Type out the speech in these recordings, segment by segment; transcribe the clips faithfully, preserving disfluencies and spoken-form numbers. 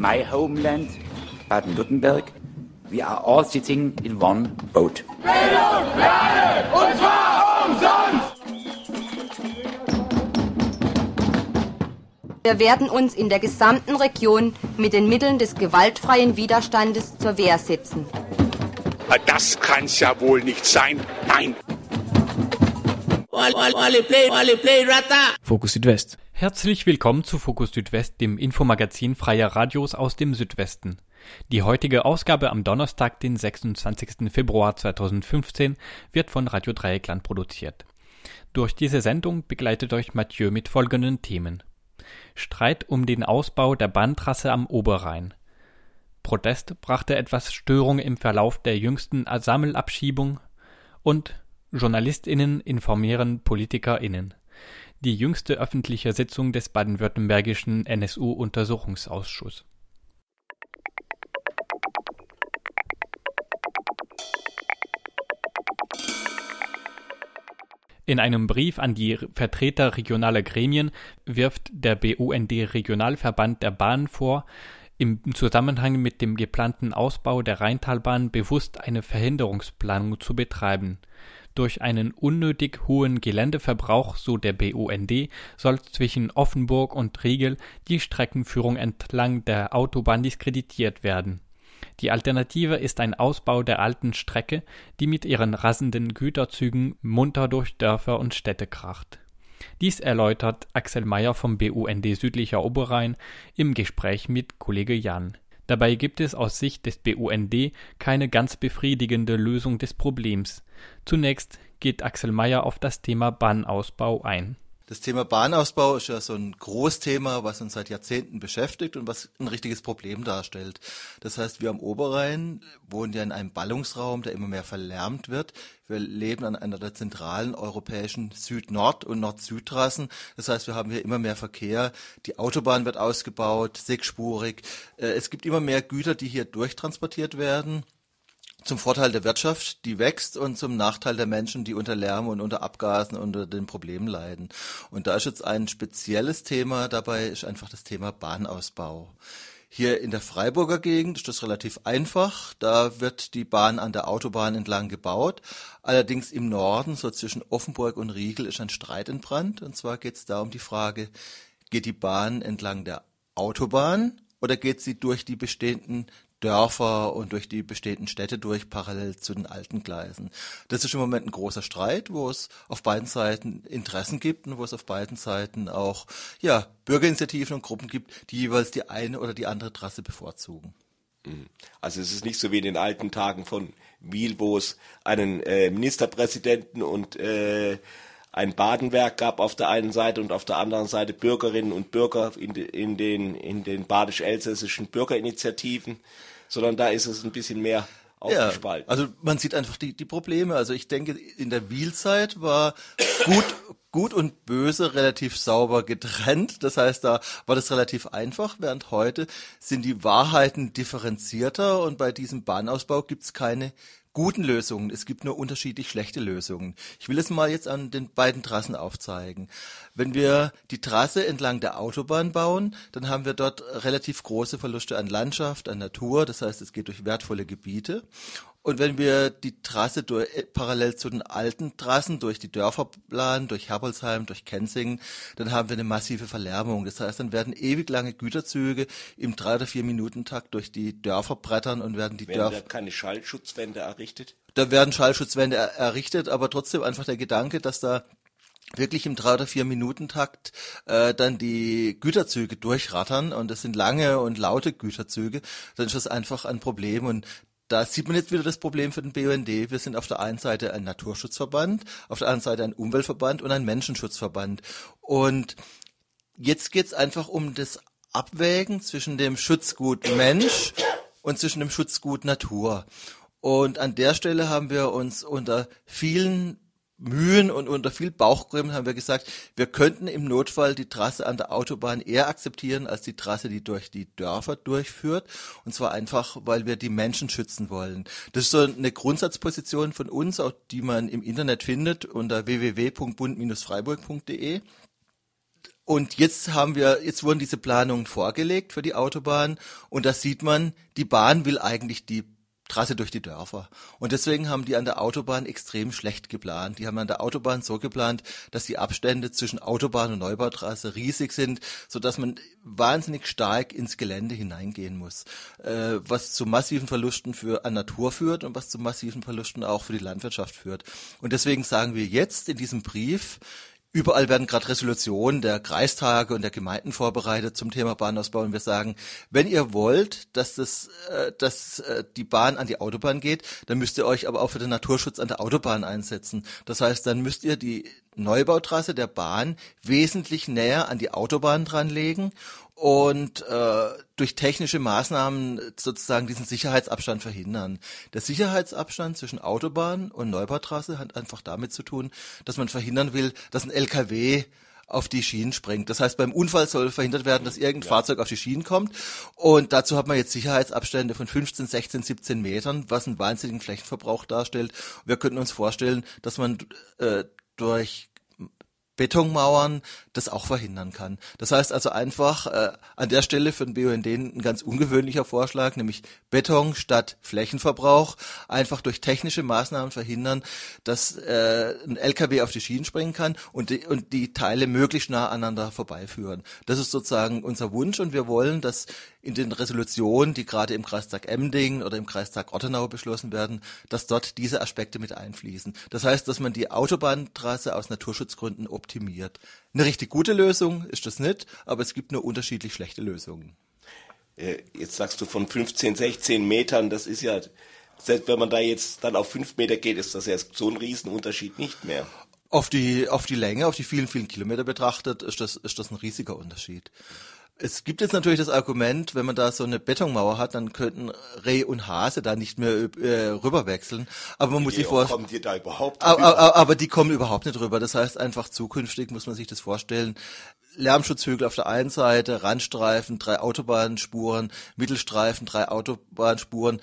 my homeland, Baden-Württemberg, we are all sitting in one boat. Bildung für alle, und zwar umsonst! Wir werden uns in der gesamten Region mit den Mitteln des gewaltfreien Widerstandes zur Wehr setzen. Das kann's ja wohl nicht sein. Nein! Fokus Südwest. Herzlich willkommen zu Fokus Südwest, dem Infomagazin freier Radios aus dem Südwesten. Die heutige Ausgabe am Donnerstag, den sechsundzwanzigsten Februar zweitausendfünfzehn, wird von Radio Dreieckland produziert. Durch diese Sendung begleitet euch Mathieu mit folgenden Themen: Streit um den Ausbau der Bahntrasse am Oberrhein. Protest brachte etwas Störung im Verlauf der jüngsten Sammelabschiebung. Und JournalistInnen informieren PolitikerInnen. Die jüngste öffentliche Sitzung des baden-württembergischen N S U-Untersuchungsausschusses. In einem Brief an die Vertreter regionaler Gremien wirft der B U N D-Regionalverband der Bahn vor, im Zusammenhang mit dem geplanten Ausbau der Rheintalbahn bewusst eine Verhinderungsplanung zu betreiben. Durch einen unnötig hohen Geländeverbrauch, so der B U N D, soll zwischen Offenburg und Riegel die Streckenführung entlang der Autobahn diskreditiert werden. Die Alternative ist ein Ausbau der alten Strecke, die mit ihren rasenden Güterzügen munter durch Dörfer und Städte kracht. Dies erläutert Axel Meyer vom B U N D Südlicher Oberrhein im Gespräch mit Kollege Jan. Dabei gibt es aus Sicht des B U N D keine ganz befriedigende Lösung des Problems. Zunächst geht Axel Meyer auf das Thema Bahnausbau ein. Das Thema Bahnausbau ist ja so ein Großthema, was uns seit Jahrzehnten beschäftigt und was ein richtiges Problem darstellt. Das heißt, wir am Oberrhein wohnen ja in einem Ballungsraum, der immer mehr verlärmt wird. Wir leben an einer der zentralen europäischen Süd-Nord- und Nord-Süd-Trassen. Das heißt, wir haben hier immer mehr Verkehr. Die Autobahn wird ausgebaut, sechsspurig. Es gibt immer mehr Güter, die hier durchtransportiert werden. Zum Vorteil der Wirtschaft, die wächst, und zum Nachteil der Menschen, die unter Lärm und unter Abgasen und unter den Problemen leiden. Und da ist jetzt ein spezielles Thema dabei, ist einfach das Thema Bahnausbau. Hier in der Freiburger Gegend ist das relativ einfach. Da wird die Bahn an der Autobahn entlang gebaut. Allerdings im Norden, so zwischen Offenburg und Riegel, ist ein Streit entbrannt. Und zwar geht es da um die Frage, geht die Bahn entlang der Autobahn oder geht sie durch die bestehenden Dörfer und durch die bestehenden Städte durch, parallel zu den alten Gleisen. Das ist im Moment ein großer Streit, wo es auf beiden Seiten Interessen gibt und wo es auf beiden Seiten auch ja Bürgerinitiativen und Gruppen gibt, die jeweils die eine oder die andere Trasse bevorzugen. Also es ist nicht so wie in den alten Tagen von Wiel, wo es einen äh, Ministerpräsidenten und äh, ein Badenwerk gab auf der einen Seite und auf der anderen Seite Bürgerinnen und Bürger in, de, in den in den badisch-elsässischen Bürgerinitiativen, sondern da ist es ein bisschen mehr aufgespalten. Ja, also man sieht einfach die die Probleme. Also ich denke, in der Wiel-Zeit war gut gut und böse relativ sauber getrennt. Das heißt, da war das relativ einfach, während heute sind die Wahrheiten differenzierter und bei diesem Bahnausbau gibt's keine guten Lösungen. Es gibt nur unterschiedlich schlechte Lösungen. Ich will es mal jetzt an den beiden Trassen aufzeigen. Wenn wir die Trasse entlang der Autobahn bauen, dann haben wir dort relativ große Verluste an Landschaft, an Natur. Das heißt, es geht durch wertvolle Gebiete. Und wenn wir die Trasse durch, parallel zu den alten Trassen durch die Dörfer planen, durch Herbolzheim, durch Kenzingen, dann haben wir eine massive Verlärmung. Das heißt, dann werden ewig lange Güterzüge im drei oder vier Minuten Takt durch die Dörfer brettern und werden die Werden Dörfer. da keine Schallschutzwände errichtet? Da werden Schallschutzwände er- errichtet, aber trotzdem einfach der Gedanke, dass da wirklich im drei oder vier Minuten Takt äh, dann die Güterzüge durchrattern und das sind lange und laute Güterzüge, dann ist das einfach ein Problem. Und da sieht man jetzt wieder das Problem für den B U N D. Wir sind auf der einen Seite ein Naturschutzverband, auf der anderen Seite ein Umweltverband und ein Menschenschutzverband. Und jetzt geht's einfach um das Abwägen zwischen dem Schutzgut Mensch und zwischen dem Schutzgut Natur. Und an der Stelle haben wir uns unter vielen Mühen und unter viel Bauchgrämen haben wir gesagt, wir könnten im Notfall die Trasse an der Autobahn eher akzeptieren als die Trasse, die durch die Dörfer durchführt. Und zwar einfach, weil wir die Menschen schützen wollen. Das ist so eine Grundsatzposition von uns, auch die man im Internet findet unter w w w punkt bund Bindestrich freiburg punkt d e. Und jetzt haben wir, jetzt wurden diese Planungen vorgelegt für die Autobahn und da sieht man, die Bahn will eigentlich die Trasse durch die Dörfer. Und deswegen haben die an der Autobahn extrem schlecht geplant. Die haben an der Autobahn so geplant, dass die Abstände zwischen Autobahn und Neubautrasse riesig sind, sodass man wahnsinnig stark ins Gelände hineingehen muss, äh, was zu massiven Verlusten für an Natur führt und was zu massiven Verlusten auch für die Landwirtschaft führt. Und deswegen sagen wir jetzt in diesem Brief, überall werden gerade Resolutionen der Kreistage und der Gemeinden vorbereitet zum Thema Bahnausbau und wir sagen, wenn ihr wollt, dass das, äh, dass äh, die Bahn an die Autobahn geht, dann müsst ihr euch aber auch für den Naturschutz an der Autobahn einsetzen. Das heißt, dann müsst ihr die Neubautrasse der Bahn wesentlich näher an die Autobahn dranlegen und äh, durch technische Maßnahmen sozusagen diesen Sicherheitsabstand verhindern. Der Sicherheitsabstand zwischen Autobahn und Neubautrasse hat einfach damit zu tun, dass man verhindern will, dass ein L K W auf die Schienen springt. Das heißt, beim Unfall soll verhindert werden, dass irgendein ja. Fahrzeug auf die Schienen kommt. Und dazu hat man jetzt Sicherheitsabstände von fünfzehn, sechzehn, siebzehn Metern, was einen wahnsinnigen Flächenverbrauch darstellt. Wir könnten uns vorstellen, dass man äh, durch Betonmauern das auch verhindern kann. Das heißt also einfach äh, an der Stelle für den B U N D ein ganz ungewöhnlicher Vorschlag, nämlich Beton statt Flächenverbrauch, einfach durch technische Maßnahmen verhindern, dass äh, ein L K W auf die Schienen springen kann und die, und die Teile möglichst nah aneinander vorbeiführen. Das ist sozusagen unser Wunsch und wir wollen, dass in den Resolutionen, die gerade im Kreistag Emding oder im Kreistag Ottenau beschlossen werden, dass dort diese Aspekte mit einfließen. Das heißt, dass man die Autobahntrasse aus Naturschutzgründen optimiert. Eine richtig gute Lösung ist das nicht, aber es gibt nur unterschiedlich schlechte Lösungen. Jetzt sagst du von fünfzehn, sechzehn Metern, das ist ja, selbst wenn man da jetzt dann auf fünf Meter geht, ist das ja so ein Riesenunterschied nicht mehr. Auf die, auf die Länge, auf die vielen, vielen Kilometer betrachtet, ist das, ist das ein riesiger Unterschied. Es gibt jetzt natürlich das Argument, wenn man da so eine Betonmauer hat, dann könnten Reh und Hase da nicht mehr äh, rüberwechseln. Aber man muss sich vorstellen, kommen die da überhaupt aber, aber, aber die kommen überhaupt nicht rüber. Das heißt einfach zukünftig muss man sich das vorstellen. Lärmschutzhügel auf der einen Seite, Randstreifen, drei Autobahnspuren, Mittelstreifen, drei Autobahnspuren,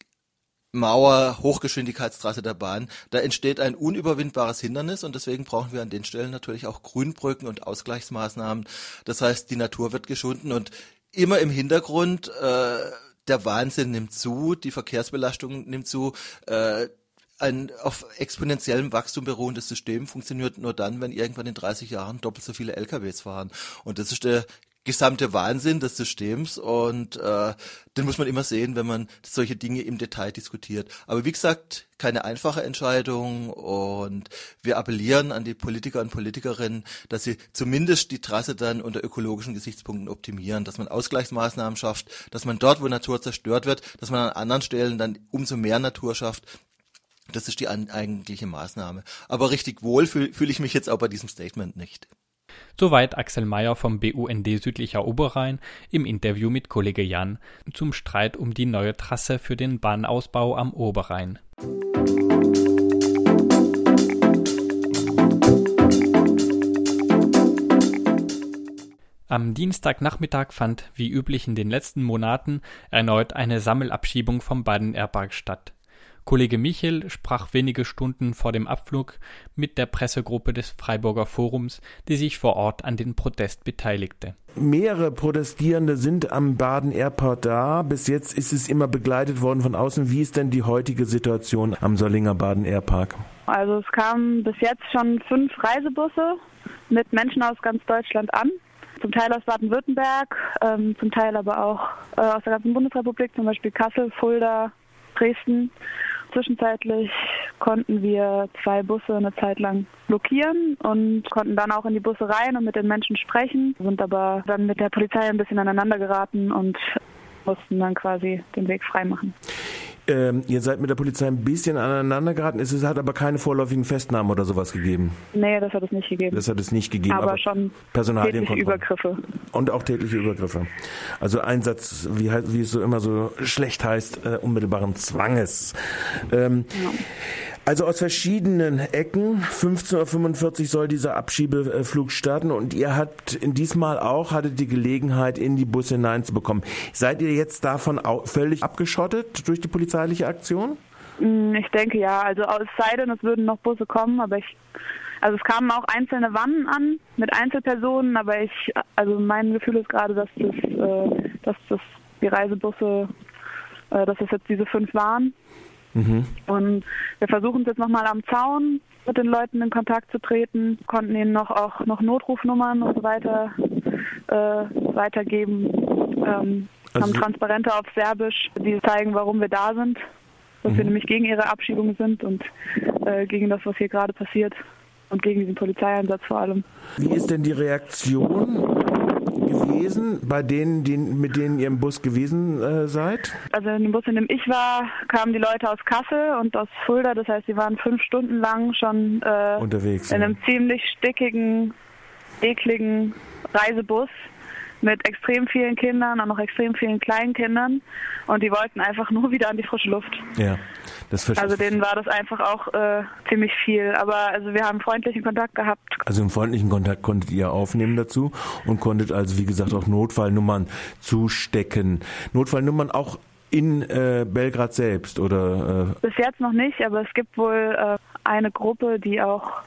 Mauer, Hochgeschwindigkeitstrasse der Bahn, da entsteht ein unüberwindbares Hindernis und deswegen brauchen wir an den Stellen natürlich auch Grünbrücken und Ausgleichsmaßnahmen. Das heißt, die Natur wird geschunden und immer im Hintergrund, äh, der Wahnsinn nimmt zu, die Verkehrsbelastung nimmt zu, äh, ein auf exponentiellem Wachstum beruhendes System funktioniert nur dann, wenn irgendwann in dreißig Jahren doppelt so viele L K Ws fahren. Und das ist der gesamte Wahnsinn des Systems und äh, den muss man immer sehen, wenn man solche Dinge im Detail diskutiert. Aber wie gesagt, keine einfache Entscheidung und wir appellieren an die Politiker und Politikerinnen, dass sie zumindest die Trasse dann unter ökologischen Gesichtspunkten optimieren, dass man Ausgleichsmaßnahmen schafft, dass man dort, wo Natur zerstört wird, dass man an anderen Stellen dann umso mehr Natur schafft. Das ist die eigentliche Maßnahme. Aber richtig wohl fühle fühl ich mich jetzt auch bei diesem Statement nicht. Soweit Axel Meyer vom B U N D Südlicher Oberrhein im Interview mit Kollege Jan zum Streit um die neue Trasse für den Bahnausbau am Oberrhein. Am Dienstagnachmittag fand, wie üblich in den letzten Monaten, erneut eine Sammelabschiebung vom Baden-Airpark statt. Kollege Michel sprach wenige Stunden vor dem Abflug mit der Pressegruppe des Freiburger Forums, die sich vor Ort an den Protest beteiligte. Mehrere Protestierende sind am Baden-Airport da. Bis jetzt ist es immer begleitet worden von außen. Wie ist denn die heutige Situation am Sollinger Baden-Airpark? Also es kamen bis jetzt schon fünf Reisebusse mit Menschen aus ganz Deutschland an. Zum Teil aus Baden-Württemberg, ähm, zum Teil aber auch äh, aus der ganzen Bundesrepublik, zum Beispiel Kassel, Fulda, Dresden. Zwischenzeitlich konnten wir zwei Busse eine Zeit lang blockieren und konnten dann auch in die Busse rein und mit den Menschen sprechen, sind aber dann mit der Polizei ein bisschen aneinander geraten und mussten dann quasi den Weg freimachen. Ähm, ihr seid mit der Polizei ein bisschen aneinander geraten, es hat aber keine vorläufigen Festnahmen oder sowas gegeben? Nee, das hat es nicht gegeben. Das hat es nicht gegeben, aber, aber schon tätliche Übergriffe. Und auch tätliche Übergriffe. Also Einsatz, wie, wie es so immer so schlecht heißt, äh, unmittelbaren Zwanges. Ähm, ja. Also aus verschiedenen Ecken, fünfzehn Uhr fünfundvierzig soll dieser Abschiebeflug starten und ihr habt in diesmal auch, hattet die Gelegenheit, in die Busse hineinzubekommen. Seid ihr jetzt davon auch völlig abgeschottet durch die polizeiliche Aktion? Ich denke ja, also es sei denn, es würden noch Busse kommen, aber ich Also es kamen auch einzelne Wannen an mit Einzelpersonen, aber ich, also mein Gefühl ist gerade, dass das, äh, dass das die Reisebusse, äh, dass das jetzt diese fünf waren. Mhm. Und wir versuchen es jetzt nochmal am Zaun mit den Leuten in Kontakt zu treten, konnten ihnen noch auch noch Notrufnummern und so weiter äh, weitergeben. Ähm, also haben Transparente auf Serbisch, die zeigen, warum wir da sind, dass mhm. wir nämlich gegen ihre Abschiebung sind und äh, gegen das, was hier gerade passiert und gegen diesen Polizeieinsatz vor allem. Wie ist denn die Reaktion gewesen bei denen, die, mit denen ihr im Bus gewesen äh, seid? Also in dem Bus, in dem ich war, kamen die Leute aus Kassel und aus Fulda. Das heißt, sie waren fünf Stunden lang schon äh, unterwegs in ja. einem ziemlich stickigen, ekligen Reisebus mit extrem vielen Kindern und noch extrem vielen Kleinkindern. Und die wollten einfach nur wieder an die frische Luft. Ja, das verstehe ich. Also denen war das einfach auch äh, ziemlich viel. Aber also wir haben freundlichen Kontakt gehabt. Also im freundlichen Kontakt konntet ihr aufnehmen dazu und konntet also, wie gesagt, auch Notfallnummern zustecken. Notfallnummern auch in äh, Belgrad selbst, oder? Äh? Bis jetzt noch nicht, aber es gibt wohl äh, eine Gruppe, die auch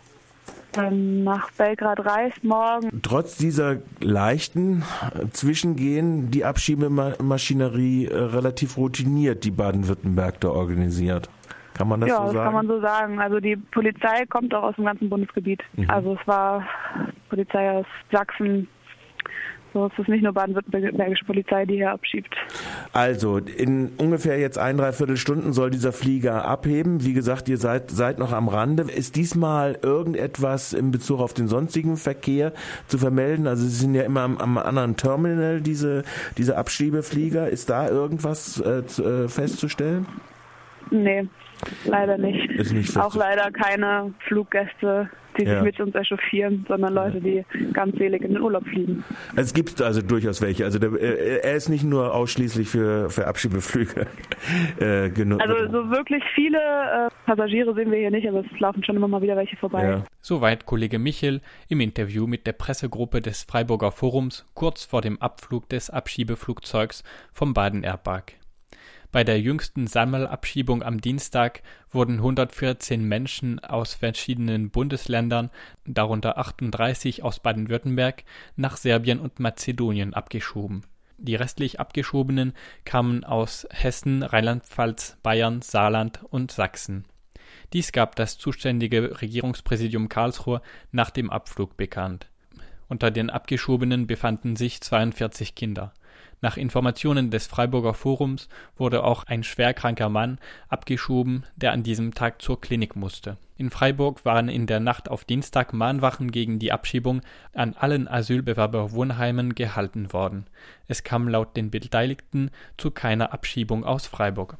nach Belgrad reist morgen. Trotz dieser leichten Zwischengehen, die Abschiebemaschinerie äh, relativ routiniert, die Baden-Württemberg da organisiert. Kann man das ja, so sagen? Ja, das kann man so sagen. Also die Polizei kommt auch aus dem ganzen Bundesgebiet. Mhm. Also es war Polizei aus Sachsen. So, es ist nicht nur baden-württembergische Polizei, die hier abschiebt. Also, in ungefähr jetzt ein, dreiviertel Stunden soll dieser Flieger abheben. Wie gesagt, ihr seid, seid noch am Rande. Ist diesmal irgendetwas in Bezug auf den sonstigen Verkehr zu vermelden? Also, Sie sind ja immer am, am anderen Terminal, diese, diese Abschiebeflieger. Ist da irgendwas äh, zu, äh, festzustellen? Nee, leider nicht. Ist nicht auch leider keine Fluggäste, die ja. sich mit uns echauffieren, sondern Leute, die ganz selig in den Urlaub fliegen. Es gibt also durchaus welche. Also der, er ist nicht nur ausschließlich für, für Abschiebeflüge äh, genutzt. Also so wirklich viele äh, Passagiere sehen wir hier nicht, aber es laufen schon immer mal wieder welche vorbei. Ja. Soweit Kollege Michel im Interview mit der Pressegruppe des Freiburger Forums kurz vor dem Abflug des Abschiebeflugzeugs vom Baden-Airpark. Bei der jüngsten Sammelabschiebung am Dienstag wurden hundertvierzehn Menschen aus verschiedenen Bundesländern, darunter achtunddreißig aus Baden-Württemberg, nach Serbien und Mazedonien abgeschoben. Die restlich Abgeschobenen kamen aus Hessen, Rheinland-Pfalz, Bayern, Saarland und Sachsen. Dies gab das zuständige Regierungspräsidium Karlsruhe nach dem Abflug bekannt. Unter den Abgeschobenen befanden sich zweiundvierzig Kinder. Nach Informationen des Freiburger Forums wurde auch ein schwerkranker Mann abgeschoben, der an diesem Tag zur Klinik musste. In Freiburg waren in der Nacht auf Dienstag Mahnwachen gegen die Abschiebung an allen Asylbewerberwohnheimen gehalten worden. Es kam laut den Beteiligten zu keiner Abschiebung aus Freiburg.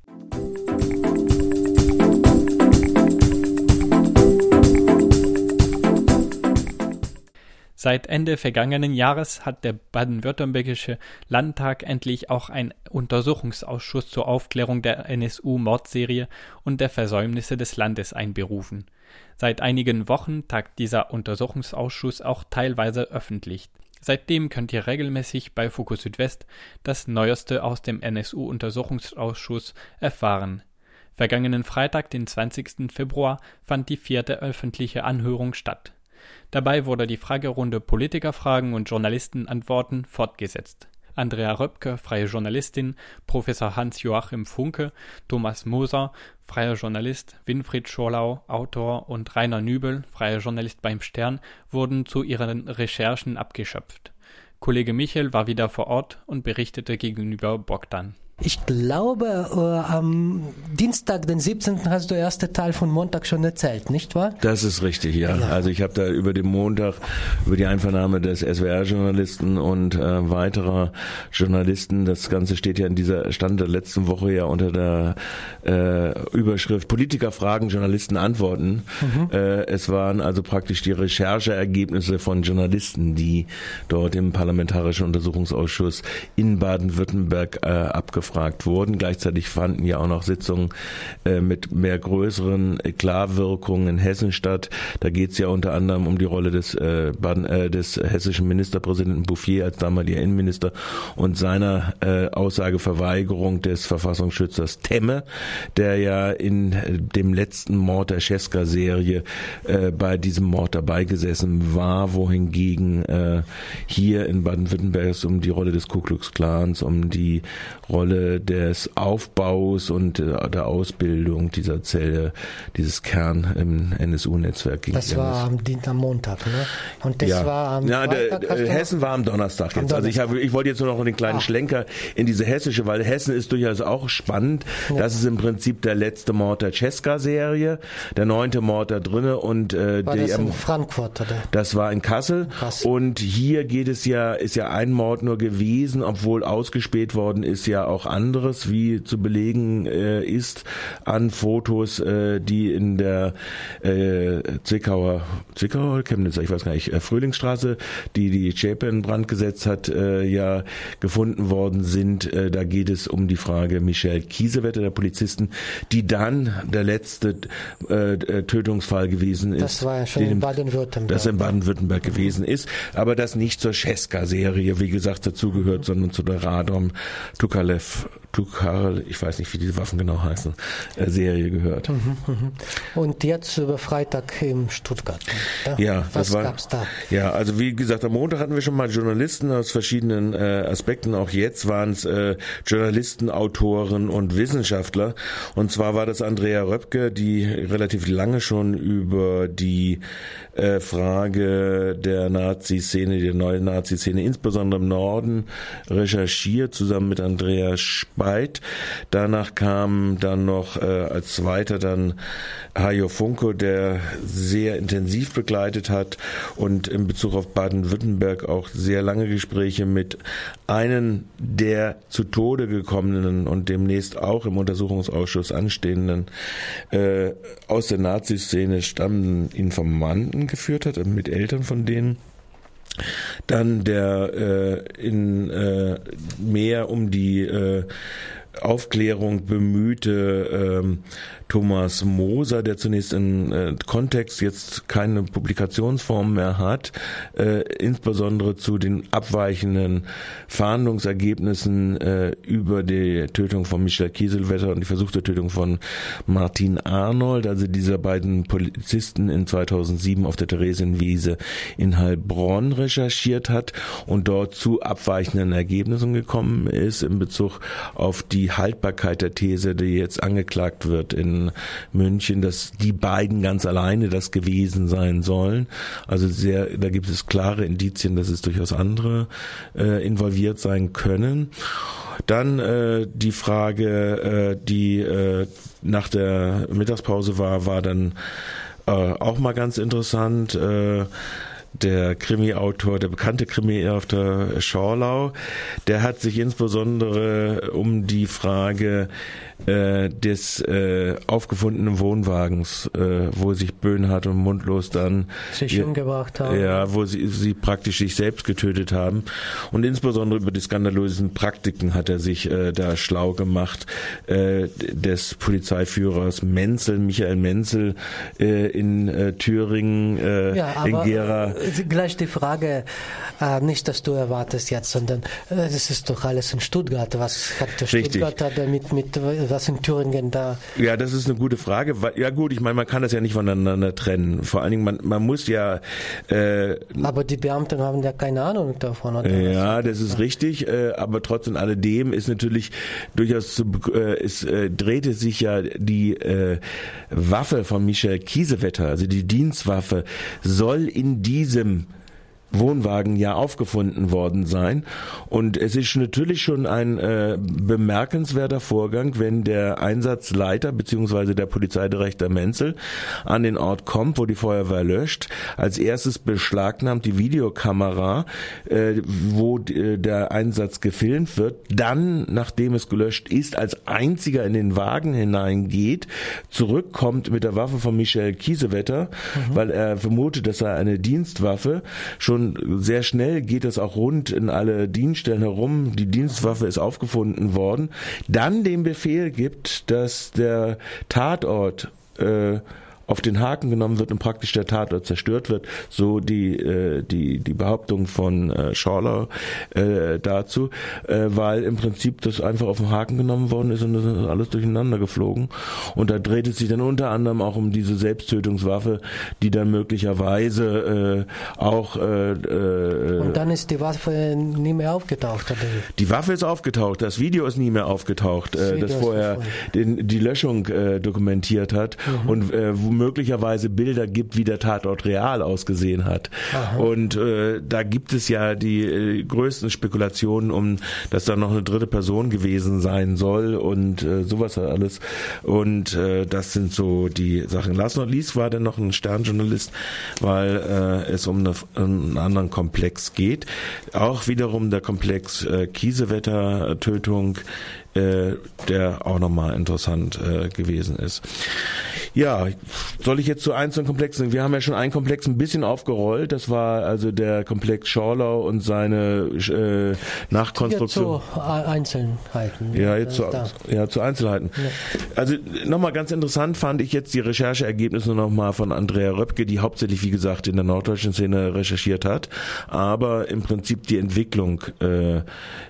Seit Ende vergangenen Jahres hat der baden-württembergische Landtag endlich auch einen Untersuchungsausschuss zur Aufklärung der N S U-Mordserie und der Versäumnisse des Landes einberufen. Seit einigen Wochen tagt dieser Untersuchungsausschuss auch teilweise öffentlich. Seitdem könnt ihr regelmäßig bei Fokus Südwest das Neueste aus dem N S U-Untersuchungsausschuss erfahren. Vergangenen Freitag, den zwanzigsten Februar, fand die vierte öffentliche Anhörung statt. Dabei wurde die Fragerunde Politikerfragen und Journalistenantworten fortgesetzt. Andrea Röpke, freie Journalistin, Professor Hans-Joachim Funke, Thomas Moser, freier Journalist, Winfried Schorlau, Autor und Rainer Nübel, freier Journalist beim Stern, wurden zu ihren Recherchen abgeschöpft. Kollege Michel war wieder vor Ort und berichtete gegenüber Bogdan. Ich glaube, äh, am Dienstag, den siebzehnten hast du den ersten Teil von Montag schon erzählt, nicht wahr? Das ist richtig, ja. ja. Also ich habe da über den Montag, über die Einvernahme des S W R-Journalisten und äh, weiterer Journalisten, das Ganze steht ja in dieser, stand der letzten Woche ja unter der äh, Überschrift Politikerfragen, Journalisten antworten. Mhm. Äh, es waren also praktisch die Rechercheergebnisse von Journalisten, die dort im Parlamentarischen Untersuchungsausschuss in Baden-Württemberg äh, abgefragt befragt wurden. Gleichzeitig fanden ja auch noch Sitzungen äh, mit mehr größeren Eklatwirkungen in Hessen statt. Da geht es ja unter anderem um die Rolle des, äh, Baden, äh, des hessischen Ministerpräsidenten Bouffier als damaliger Innenminister und seiner äh, Aussageverweigerung des Verfassungsschützers Temme, der ja in äh, dem letzten Mord der Cesca-Serie äh, bei diesem Mord dabei gesessen war, wohingegen äh, hier in Baden-Württemberg es um die Rolle des Ku Klux Klans, um die Rolle des Aufbaus und äh, der Ausbildung dieser Zelle, dieses Kern im N S U-Netzwerk ging. Das war am, am Montag, ne? Und das ja. war am ja, Freitag, der, Hessen war am Donnerstag jetzt. Am also ich, habe, ich wollte jetzt nur noch den kleinen ah. Schlenker in diese hessische, weil Hessen ist durchaus auch spannend. Ja. Das ist im Prinzip der letzte Mord der Cesca-Serie, der neunte Mord da drinne und äh, war die, das in Frankfurt, oder? Das war in Kassel. Kassel. Und hier geht es ja, ist ja ein Mord nur gewesen, obwohl ausgespäht worden ist ja auch anderes, wie zu belegen äh, ist an Fotos, äh, die in der äh, Zwickauer, Zwickauer, Chemnitzer, ich weiß gar nicht, äh, Frühlingsstraße, die die Zschäpe in Brand gesetzt hat, äh, ja gefunden worden sind. Äh, da geht es um die Frage Michelle Kiesewetter, der Polizisten, die dann der letzte äh, Tötungsfall gewesen ist. Das war ja schon in Baden-Württemberg. Das in Baden-Württemberg gewesen ist, aber das nicht zur Cesca-Serie, wie gesagt, dazugehört, sondern zu der Radom Tukalev, Tukal, ich weiß nicht, wie diese Waffen genau heißen, äh, Serie gehört. Mhm, mhm. Und jetzt über Freitag in Stuttgart. Ja, ja was das war, gab's da? Ja, also wie gesagt, am Montag hatten wir schon mal Journalisten aus verschiedenen äh, Aspekten. Auch jetzt waren es äh, Journalisten, Autoren und Wissenschaftler. Und zwar war das Andrea Röpke, die relativ lange schon über die äh, Frage der Nazi-Szene, der neuen Nazi-Szene, insbesondere im Norden, recherchiert, zusammen mit Andreas Speit. Danach kam dann noch äh, als zweiter dann Hajo Funke, der sehr intensiv begleitet hat und in Bezug auf Baden-Württemberg auch sehr lange Gespräche mit einem der zu Tode gekommenen und demnächst auch im Untersuchungsausschuss anstehenden äh, aus der Nazi-Szene stammenden Informanten geführt hat, mit Eltern von denen. Dann der äh, in äh, mehr um die äh, Aufklärung bemühte ähm, Thomas Moser, der zunächst in äh, Kontext jetzt keine Publikationsform mehr hat, äh, insbesondere zu den abweichenden Fahndungsergebnissen äh, über die Tötung von Michelle Kiesewetter und die versuchte Tötung von Martin Arnold, also dieser beiden Polizisten in zweitausendsieben auf der Theresienwiese in Heilbronn recherchiert hat und dort zu abweichenden Ergebnissen gekommen ist in Bezug auf die Haltbarkeit der These, die jetzt angeklagt wird in München, dass die beiden ganz alleine das gewesen sein sollen. Also sehr, da gibt es klare Indizien, dass es durchaus andere äh, involviert sein können. Dann äh, die Frage, äh, die äh, nach der Mittagspause war, war dann äh, auch mal ganz interessant. Äh, Der Krimi-Autor, der bekannte Krimi-Autor Schorlau, der hat sich insbesondere um die Frage äh, des äh, aufgefundenen Wohnwagens, äh, wo sich Böhnhardt und Mundlos dann sich ihr, umgebracht haben. Ja, wo sie, sie praktisch sich selbst getötet haben. Und insbesondere über die skandalösen Praktiken hat er sich äh, da schlau gemacht, äh, des Polizeiführers Menzel, Michael Menzel äh, in äh, Thüringen, äh, ja, in Gera. Gleich die Frage, äh, nicht, dass du erwartest jetzt, sondern äh, das ist doch alles in Stuttgart. Was hat der Stuttgarter damit mit was in Thüringen da? Ja, das ist eine gute Frage. Weil, ja gut, ich meine, man kann das ja nicht voneinander trennen. Vor allen Dingen, man, man muss ja... Äh, aber die Beamten haben ja keine Ahnung davon. Oder ja, was? das ist ja richtig. Äh, aber trotz und alledem ist natürlich durchaus, zu, äh, es äh, drehte sich ja die äh, Waffe von Michelle Kiesewetter, also die Dienstwaffe, soll in diesem Wohnwagen ja aufgefunden worden sein. Und es ist natürlich schon ein äh, bemerkenswerter Vorgang, wenn der Einsatzleiter bzw. der Polizeidirektor Menzel an den Ort kommt, wo die Feuerwehr löscht. Als erstes beschlagnahmt die Videokamera, äh, wo äh, der Einsatz gefilmt wird. Dann, nachdem es gelöscht ist, als einziger in den Wagen hineingeht, zurückkommt mit der Waffe von Michelle Kiesewetter, mhm. weil er vermutet, dass er eine Dienstwaffe schon schon sehr schnell geht das auch rund in alle Dienststellen herum. Die Dienstwaffe ist aufgefunden worden. Dann den Befehl gibt, dass der Tatort äh, auf den Haken genommen wird und praktisch der Tatort zerstört wird, so die äh, die die Behauptung von äh, Schorler äh, dazu, äh, weil im Prinzip das einfach auf den Haken genommen worden ist und das ist alles durcheinander geflogen und da dreht es sich dann unter anderem auch um diese Selbsttötungswaffe, die dann möglicherweise äh, auch äh, äh, und dann ist die Waffe nie mehr aufgetaucht, oder? Die Waffe ist aufgetaucht, das Video ist nie mehr aufgetaucht, das, äh, das vorher den, die Löschung äh, dokumentiert hat mhm. und äh, wo möglicherweise Bilder gibt, wie der Tatort real ausgesehen hat. Aha. Und äh, da gibt es ja die äh, größten Spekulationen um, dass da noch eine dritte Person gewesen sein soll und äh, sowas alles. Und äh, das sind so die Sachen. Lars Nordlies war dann noch ein Sternjournalist, weil äh, es um eine, einen anderen Komplex geht. Auch wiederum der Komplex äh, Kiesewetter-Tötung, äh, der auch nochmal interessant äh, gewesen ist. Ja, soll ich jetzt zu einzelnen Komplexen? Wir haben ja schon einen Komplex ein bisschen aufgerollt. Das war also der Komplex Schorlau und seine äh, Nachkonstruktion. Zu Einzelheiten. Ja, jetzt zu, ja, zu Einzelheiten. Ja. Also nochmal ganz interessant fand ich jetzt die Rechercheergebnisse nochmal von Andrea Röpke, die hauptsächlich, wie gesagt, in der norddeutschen Szene recherchiert hat, aber im Prinzip die Entwicklung äh,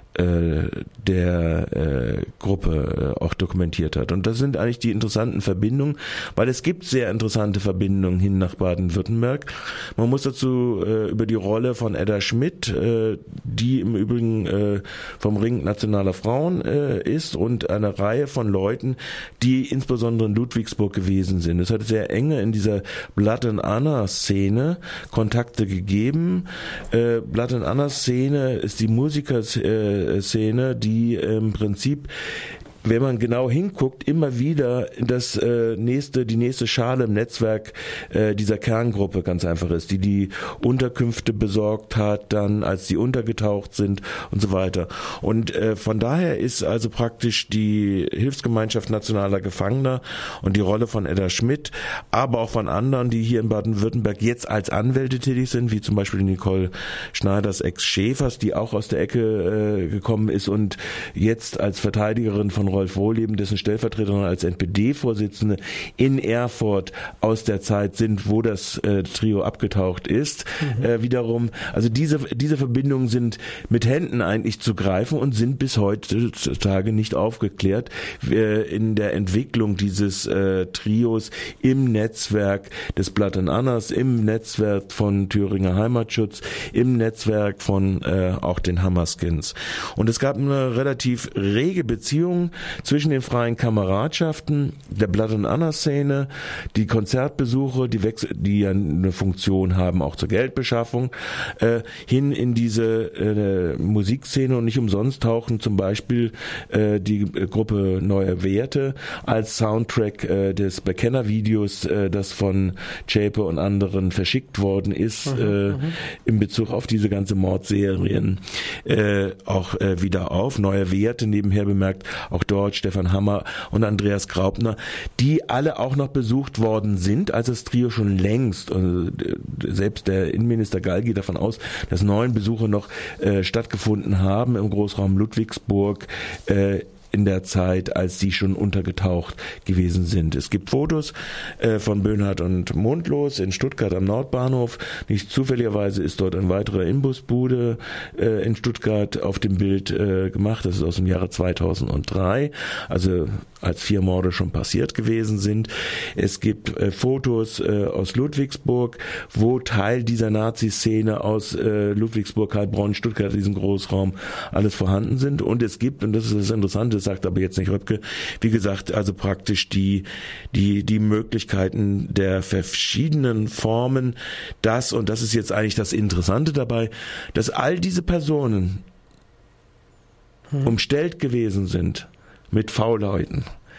der äh, Gruppe äh, auch dokumentiert hat. Und das sind eigentlich die interessanten Verbindungen, weil es gibt sehr interessante Verbindungen hin nach Baden-Württemberg. Man muss dazu äh, über die Rolle von Edda Schmidt, äh, die im Übrigen äh, vom Ring Nationaler Frauen äh, ist und eine Reihe von Leuten, die insbesondere in Ludwigsburg gewesen sind. Es hat sehr enge in dieser Blood and Honor Szene Kontakte gegeben. Äh, Blood and Honor Szene ist die Musikers äh, Szene, die im Prinzip, wenn man genau hinguckt, immer wieder das äh, nächste, die nächste Schale im Netzwerk äh, dieser Kerngruppe ganz einfach ist, die die Unterkünfte besorgt hat, dann als die untergetaucht sind und so weiter. Und äh, von daher ist also praktisch die Hilfsgemeinschaft nationaler Gefangener und die Rolle von Edda Schmidt, aber auch von anderen, die hier in Baden-Württemberg jetzt als Anwälte tätig sind, wie zum Beispiel Nicole Schneiders ex Schäfers, die auch aus der Ecke äh, gekommen ist und jetzt als Verteidigerin von Rolf Wohleben, dessen Stellvertreterin als N P D-Vorsitzende in Erfurt aus der Zeit sind, wo das äh, Trio abgetaucht ist. Mhm. Äh, wiederum, also diese diese Verbindungen sind mit Händen eigentlich zu greifen und sind bis heutzutage nicht aufgeklärt. Äh, in der Entwicklung dieses äh, Trios im Netzwerk des Blood and Honors, im Netzwerk von Thüringer Heimatschutz, im Netzwerk von äh, auch den Hammerskins. Und es gab eine relativ rege Beziehung zwischen den freien Kameradschaften, der Blood and Honor Szene, die Konzertbesuche, die, Wechsel, die ja eine Funktion haben, auch zur Geldbeschaffung, äh, hin in diese äh, Musikszene. Und nicht umsonst tauchen zum Beispiel äh, die Gruppe Neue Werte als Soundtrack äh, des Bekennervideos, äh, das von Zschäpe und anderen verschickt worden ist, mhm, äh, in Bezug auf diese ganze Mordserien äh, auch äh, wieder auf. Neue Werte, nebenher bemerkt, auch dort Stefan Hammer und Andreas Graupner, die alle auch noch besucht worden sind, als das Trio schon längst, also selbst der Innenminister Gall geht davon aus, dass neun Besuche noch äh, stattgefunden haben im Großraum Ludwigsburg, äh, in der Zeit, als sie schon untergetaucht gewesen sind. Es gibt Fotos äh, von Böhnhardt und Mundlos in Stuttgart am Nordbahnhof. Nicht zufälligerweise ist dort ein weiterer Imbusbude äh, in Stuttgart auf dem Bild äh, gemacht. Das ist aus dem Jahre zweitausenddrei, also als vier Morde schon passiert gewesen sind. Es gibt äh, Fotos äh, aus Ludwigsburg, wo Teil dieser Nazi-Szene aus äh, Ludwigsburg, Heilbronn, Stuttgart, diesem Großraum, alles vorhanden sind. Und es gibt, und das ist das Interessante, das sagt aber jetzt nicht Röpke, wie gesagt, also praktisch die, die, die Möglichkeiten der verschiedenen Formen, das, und das ist jetzt eigentlich das Interessante dabei, dass all diese Personen hm. umstellt gewesen sind mit V-Leuten,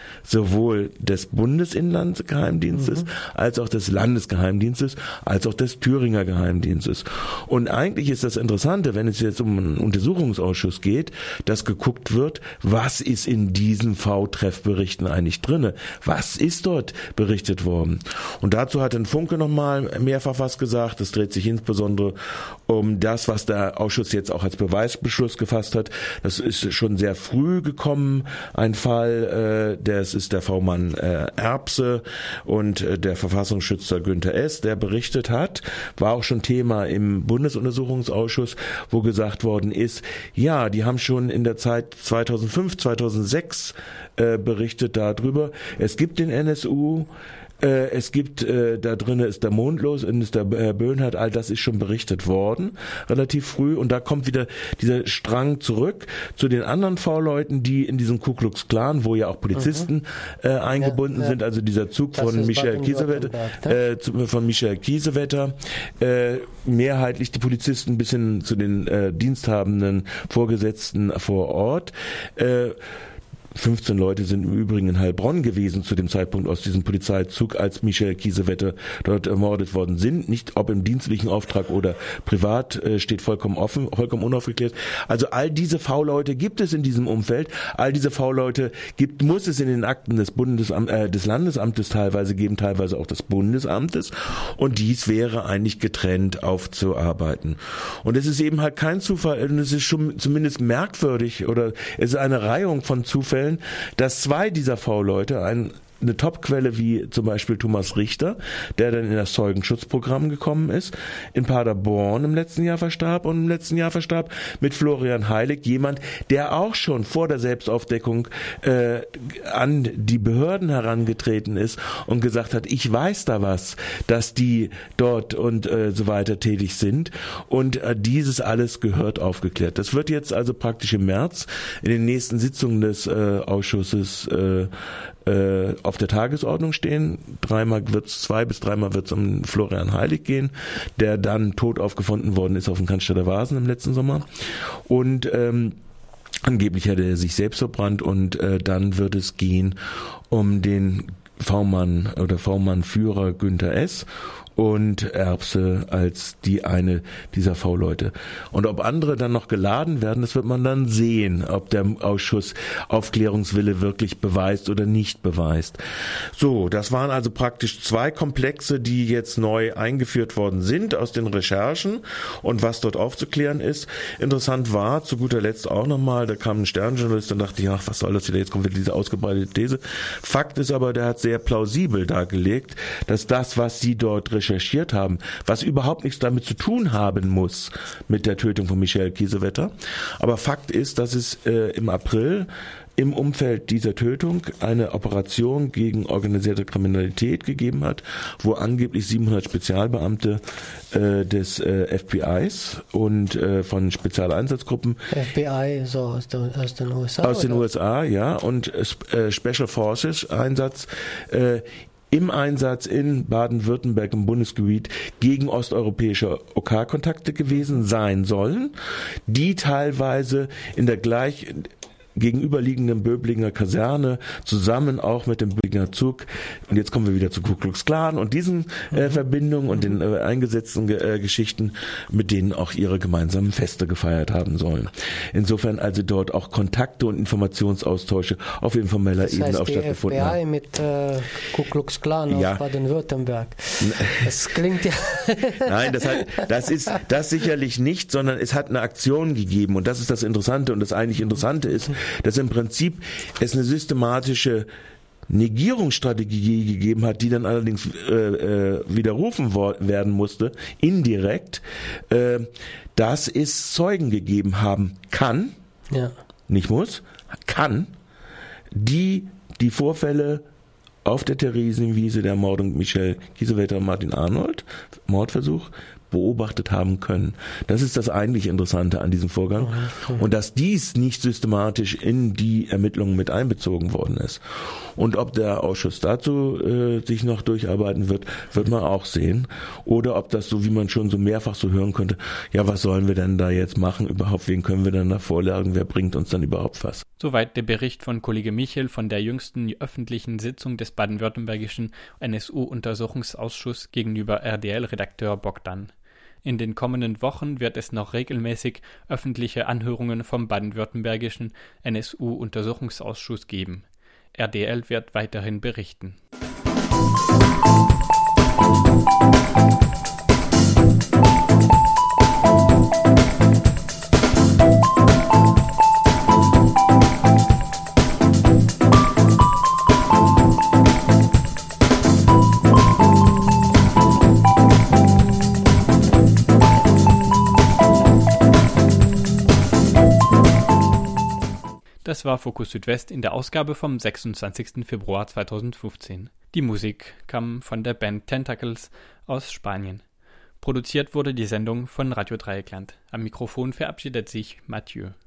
sowohl des Bundesinlandsgeheimdienstes, mhm. als auch des Landesgeheimdienstes, als auch des Thüringer Geheimdienstes. Und eigentlich ist das Interessante, wenn es jetzt um einen Untersuchungsausschuss geht, dass geguckt wird, was ist in diesen V-Treffberichten eigentlich drinne? Was ist dort berichtet worden? Und dazu hat ein Funke nochmal mehrfach was gesagt. Es dreht sich insbesondere um das, was der Ausschuss jetzt auch als Beweisbeschluss gefasst hat. Das ist schon sehr früh gekommen, ein Fall, äh, das ist der V-Mann äh, Erbse und äh, der Verfassungsschützer Günther S., der berichtet hat, war auch schon Thema im Bundesuntersuchungsausschuss, wo gesagt worden ist, ja, die haben schon in der Zeit zweitausendfünf, zweitausendsechs äh, berichtet darüber. Es gibt den N S U, äh, es gibt, äh, da drinnen ist der Mondlos und ist der äh, Böhnhardt, all das ist schon berichtet worden, relativ früh. Und da kommt wieder dieser Strang zurück zu den anderen V-Leuten, die in diesem Ku Klux Klan, wo ja auch Polizisten mhm. äh, eingebunden ja, ja. sind, also dieser Zug das von Michael Kiesewetter, äh, von Michael Kiesewetter, äh, mehrheitlich die Polizisten bis hin zu den äh, diensthabenden Vorgesetzten vor Ort. Äh, fünfzehn Leute sind im Übrigen in Heilbronn gewesen zu dem Zeitpunkt aus diesem Polizeizug, als Michael Kiesewetter dort ermordet worden sind. Nicht ob im dienstlichen Auftrag oder privat, äh, steht vollkommen offen, vollkommen unaufgeklärt. Also all diese V-Leute gibt es in diesem Umfeld. All diese V-Leute gibt, muss es in den Akten des Bundesamt, äh, des Landesamtes teilweise geben, teilweise auch des Bundesamtes. Und dies wäre eigentlich getrennt aufzuarbeiten. Und es ist eben halt kein Zufall, und es ist schon zumindest merkwürdig, oder es ist eine Reihung von Zufällen, dass zwei dieser V-Leute, ein eine Top-Quelle wie zum Beispiel Thomas Richter, der dann in das Zeugenschutzprogramm gekommen ist, in Paderborn im letzten Jahr verstarb und im letzten Jahr verstarb mit Florian Heilig, jemand, der auch schon vor der Selbstaufdeckung äh, an die Behörden herangetreten ist und gesagt hat, ich weiß da was, dass die dort und äh, so weiter tätig sind, und äh, dieses alles gehört aufgeklärt. Das wird jetzt also praktisch im März in den nächsten Sitzungen des äh, Ausschusses äh, äh, auf der Tagesordnung stehen. Dreimal wird's, zwei bis dreimal wird's um Florian Heilig gehen, der dann tot aufgefunden worden ist auf dem Cannstatter Wasen im letzten Sommer. Und ähm, angeblich hat er sich selbst verbrannt, und äh, dann wird es gehen um den V-Mann oder V-Mann-Führer Günther S. und Erbse als die eine dieser V-Leute. Und ob andere dann noch geladen werden, das wird man dann sehen, ob der Ausschuss Aufklärungswille wirklich beweist oder nicht beweist. So, das waren also praktisch zwei Komplexe, die jetzt neu eingeführt worden sind aus den Recherchen und was dort aufzuklären ist. Interessant war, zu guter Letzt auch nochmal, da kam ein Sternjournalist und dachte, ja, was soll das wieder, jetzt kommt wieder diese ausgebreitete These. Fakt ist aber, der hat sehr plausibel dargelegt, dass das, was sie dort recherchiert haben, was überhaupt nichts damit zu tun haben muss mit der Tötung von Michael Kiesewetter. Aber Fakt ist, dass es äh, im April im Umfeld dieser Tötung eine Operation gegen organisierte Kriminalität gegeben hat, wo angeblich siebenhundert Spezialbeamte äh, des äh, F B Is und äh, von Spezialeinsatzgruppen F B I, so aus, der, aus den U S A? Aus den oder? U S A, ja, und äh, Special Forces Einsatz äh, im Einsatz in Baden-Württemberg im Bundesgebiet gegen osteuropäische O K-Kontakte gewesen sein sollen, die teilweise in der gleich gegenüberliegenden Böblinger Kaserne zusammen auch mit dem Böblinger Zug, und jetzt kommen wir wieder zu Ku Klux Klan und diesen äh, Verbindungen und den äh, eingesetzten äh, Geschichten, mit denen auch ihre gemeinsamen Feste gefeiert haben sollen. Insofern also dort auch Kontakte und Informationsaustausche auf informeller das Ebene heißt, auch stattgefunden haben. haben. mit äh, Ku Klux Klan ja. aus Baden-Württemberg. Das klingt ja... Nein, das, hat, das ist das sicherlich nicht, sondern es hat eine Aktion gegeben, und das ist das Interessante, und das eigentlich Interessante ist, dass im Prinzip es eine systematische Negierungsstrategie gegeben hat, die dann allerdings äh, äh, widerrufen wo- werden musste, indirekt, äh, dass es Zeugen gegeben haben kann, ja. nicht muss, kann, die die Vorfälle auf der Theresienwiese, der Ermordung Michael Kiesewetter und Martin Arnold, Mordversuch, beobachtet haben können. Das ist das eigentlich Interessante an diesem Vorgang. Und dass dies nicht systematisch in die Ermittlungen mit einbezogen worden ist. Und ob der Ausschuss dazu äh, sich noch durcharbeiten wird, wird man auch sehen. Oder ob das so, wie man schon so mehrfach so hören könnte, ja, was sollen wir denn da jetzt machen überhaupt? Wen können wir denn da vorlagen? Wer bringt uns dann überhaupt was? Soweit der Bericht von Kollege Michel von der jüngsten öffentlichen Sitzung des baden-württembergischen N S U-Untersuchungsausschusses gegenüber R D L-Redakteur Bogdan. In den kommenden Wochen wird es noch regelmäßig öffentliche Anhörungen vom baden-württembergischen N S U-Untersuchungsausschuss geben. R D L wird weiterhin berichten. Das war Fokus Südwest in der Ausgabe vom sechsundzwanzigsten Februar zweitausendfünfzehn. Die Musik kam von der Band Tentacles aus Spanien. Produziert wurde die Sendung von Radio Dreieckland. Am Mikrofon verabschiedet sich Mathieu.